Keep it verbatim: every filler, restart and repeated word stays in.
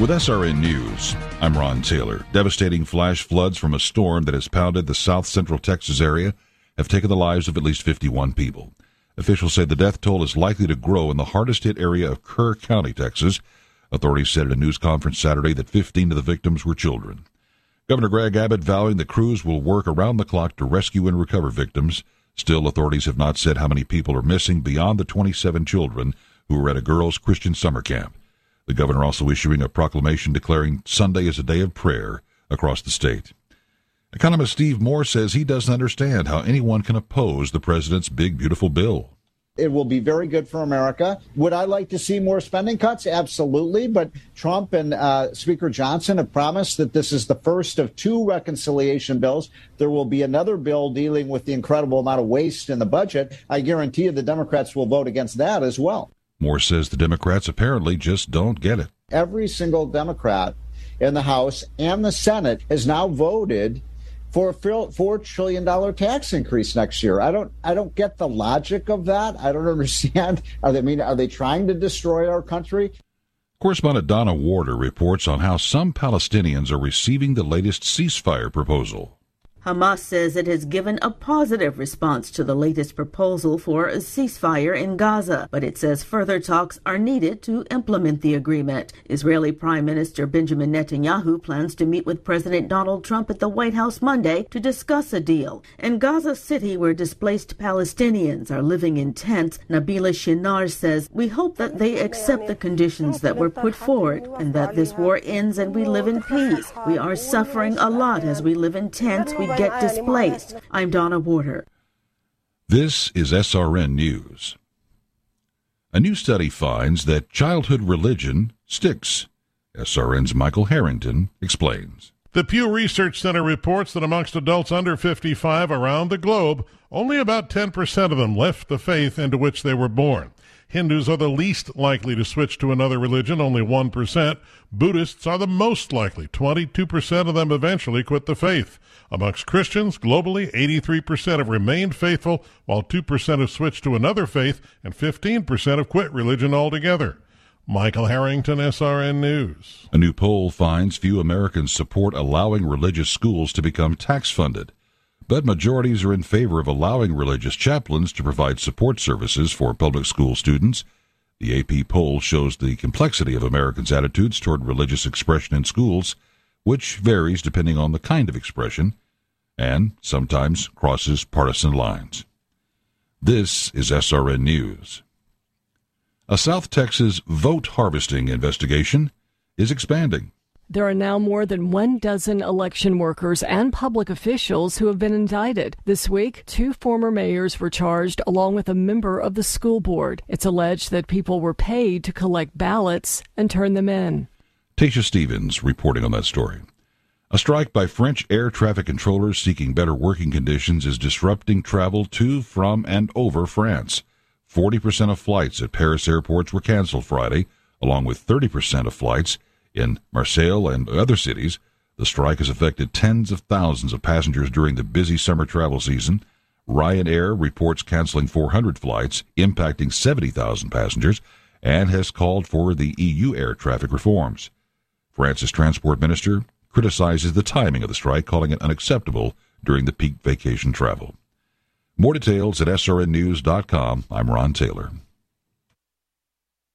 With S R N News, I'm Ron Taylor. Devastating flash floods from a storm that has pounded the south central Texas area have taken the lives of at least fifty-one people. Officials say the death toll is likely to grow in the hardest-hit area of Kerr County, Texas. Authorities said at a news conference Saturday that fifteen of the victims were children. Governor Greg Abbott vowing the crews will work around the clock to rescue and recover victims. Still, authorities have not said how many people are missing beyond the twenty-seven children who were at a girls' Christian summer camp. The governor also issuing a proclamation declaring Sunday as a day of prayer across the state. Economist Steve Moore says he doesn't understand how anyone can oppose the president's big, beautiful bill. It will be very good for America. Would I like to see more spending cuts? Absolutely. But Trump and uh, Speaker Johnson have promised that this is the first of two reconciliation bills. There will be another bill dealing with the incredible amount of waste in the budget. I guarantee you the Democrats will vote against that as well. Moore says the Democrats apparently just don't get it. Every single Democrat in the House and the Senate has now voted for a four trillion dollars tax increase next year. I don't I don't get the logic of that. I don't understand. Are they, I mean, are they trying to destroy our country? Correspondent Donna Warder reports on how some Palestinians are receiving the latest ceasefire proposal. Hamas says it has given a positive response to the latest proposal for a ceasefire in Gaza, but it says further talks are needed to implement the agreement. Israeli Prime Minister Benjamin Netanyahu plans to meet with President Donald Trump at the White House Monday to discuss a deal. In Gaza City, where displaced Palestinians are living in tents, Nabila Shinar says, "We hope that they accept the conditions that were put forward and that this war ends and we live in peace. We are suffering a lot as we live in tents. We get displaced." I'm Donna Warder. This is S R N News. A new study finds that childhood religion sticks. S R N's Michael Harrington explains. The Pew Research Center reports that amongst adults under fifty-five around the globe, only about ten percent of them left the faith into which they were born. Hindus are the least likely to switch to another religion, only one percent. Buddhists are the most likely. twenty-two percent of them eventually quit the faith. Amongst Christians, globally, eighty-three percent have remained faithful, while two percent have switched to another faith, and fifteen percent have quit religion altogether. Michael Harrington, S R N News. A new poll finds few Americans support allowing religious schools to become tax-funded, but majorities are in favor of allowing religious chaplains to provide support services for public school students. The A P poll shows the complexity of Americans' attitudes toward religious expression in schools, which varies depending on the kind of expression and sometimes crosses partisan lines. This is S R N News. A South Texas vote harvesting investigation is expanding. There are now more than one dozen election workers and public officials who have been indicted. This week, two former mayors were charged along with a member of the school board. It's alleged that people were paid to collect ballots and turn them in. Tasha Stevens reporting on that story. A strike by French air traffic controllers seeking better working conditions is disrupting travel to, from, and over France. forty percent of flights at Paris airports were canceled Friday, along with thirty percent of flights in Marseille and other cities. The strike has affected tens of thousands of passengers during the busy summer travel season. Ryanair reports canceling four hundred flights, impacting seventy thousand passengers, and has called for the E U air traffic reforms. France's transport minister criticizes the timing of the strike, calling it unacceptable during the peak vacation travel. More details at S R N news dot com. I'm Ron Taylor.